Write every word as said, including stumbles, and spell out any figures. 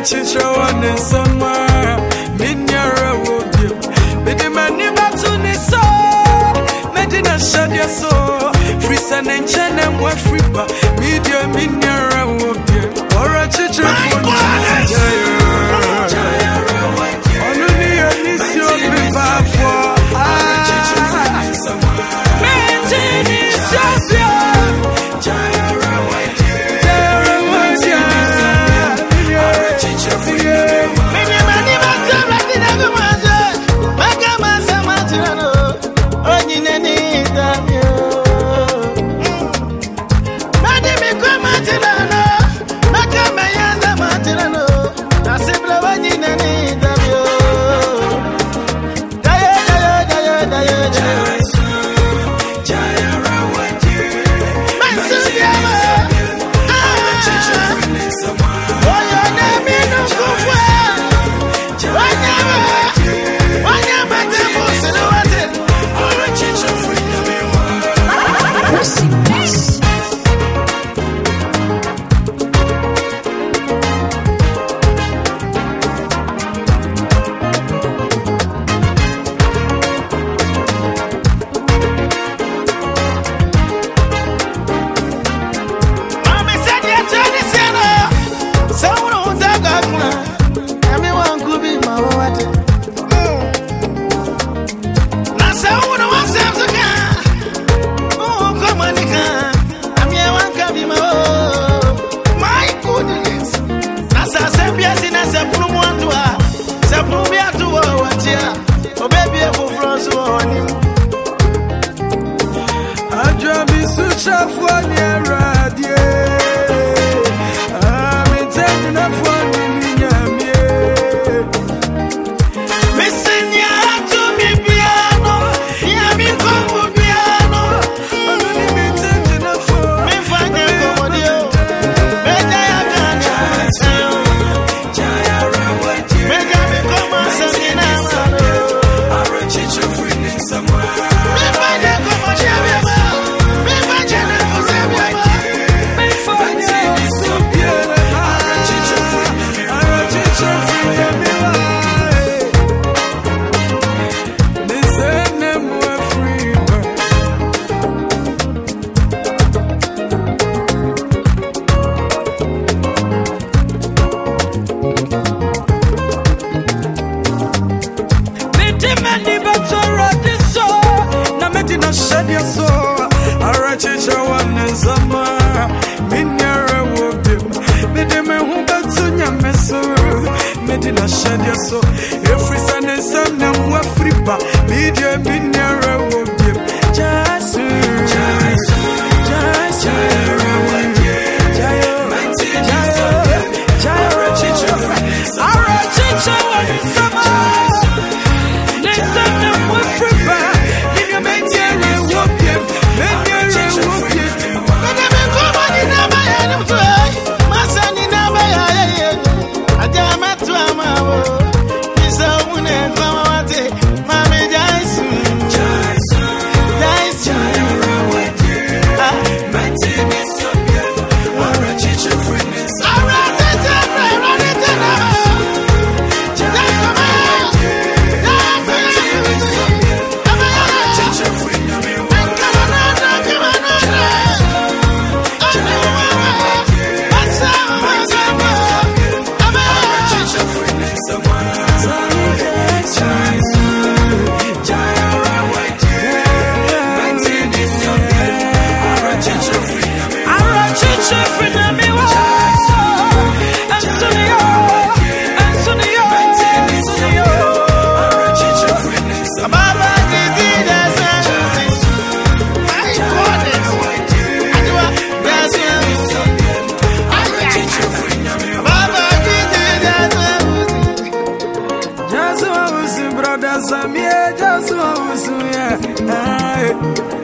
chicho one somewhere. Minyara would you. Bidi mani batu ni so. Medina shadia so. Frisan and chana mwa friba. Media minyara would you. Or a chicho one. Only a nisio biba for. Medina shadia so every Sunday Sunday mwa fripa media minyara wobye jasu jasu jasu jayo jayo jayo chicho ara chicho sama listen them mwa fripa media minyara wobye minyara wobye kada me koma ni na baya ni mtu masa ni na baya adama tu amawo isa mune kama wate mame jaisu jaisu jaisu rawati mati misobia ora chicho friends ora chicho friends ora tena jaisu mati misobia ora chicho friends kama na kama na Samia just was yeah.